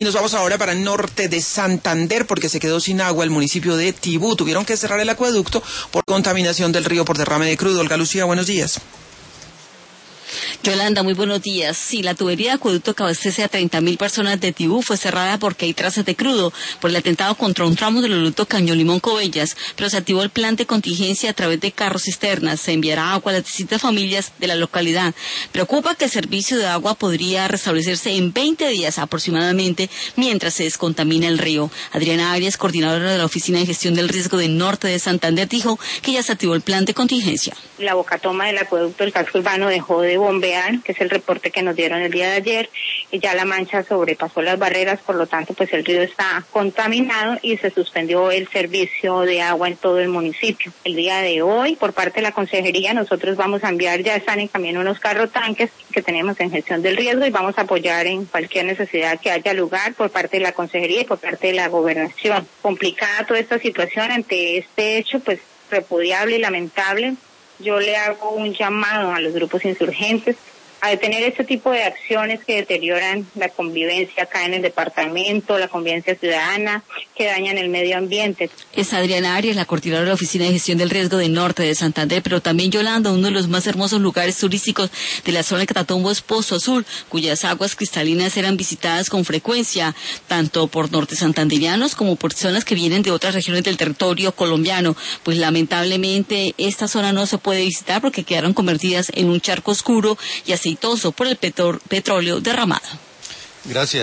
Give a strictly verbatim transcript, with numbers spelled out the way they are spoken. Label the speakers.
Speaker 1: Nos vamos ahora para el norte de Santander porque se quedó sin agua el municipio de Tibú. Tuvieron que cerrar el acueducto por contaminación del río por derrame de crudo. Olga Lucía, buenos días.
Speaker 2: Yolanda, muy buenos días. Sí, la tubería de acueducto que abastece a treinta mil personas de Tibú fue cerrada porque hay trazas de crudo por el atentado contra un tramo del oleoducto Caño Limón Cobellas, pero se activó el plan de contingencia a través de carros cisternas. Se enviará agua a las distintas familias de la localidad. Preocupa que el servicio de agua podría restablecerse en veinte días aproximadamente mientras se descontamina el río. Adriana Arias, coordinadora de la Oficina de Gestión del Riesgo del Norte de Santander, dijo que ya se activó el plan de contingencia.
Speaker 3: La bocatoma del acueducto del casco urbano dejó de bombear, que es el reporte que nos dieron el día de ayer, y ya la mancha sobrepasó las barreras, por lo tanto pues el río está contaminado y se suspendió el servicio de agua en todo el municipio. El día de hoy, por parte de la consejería, nosotros vamos a enviar, ya están en camino unos carro tanques que tenemos en gestión del riesgo y vamos a apoyar en cualquier necesidad que haya lugar por parte de la consejería y por parte de la gobernación. Complicada toda esta situación ante este hecho pues repudiable y lamentable. Yo le hago un llamado a los grupos insurgentes a detener este tipo de acciones que deterioran la convivencia acá en el departamento, la convivencia ciudadana, que dañan el medio ambiente.
Speaker 2: Es Adriana Arias, la coordinadora de la Oficina de Gestión del Riesgo del Norte de Santander, pero también Yolanda, uno de los más hermosos lugares turísticos de la zona de Catatumbo es Pozo Azul, cuyas aguas cristalinas eran visitadas con frecuencia, tanto por norte santanderianos como por personas que vienen de otras regiones del territorio colombiano. Pues lamentablemente esta zona no se puede visitar porque quedaron convertidas en un charco oscuro y así por el petróleo derramado.
Speaker 4: Gracias.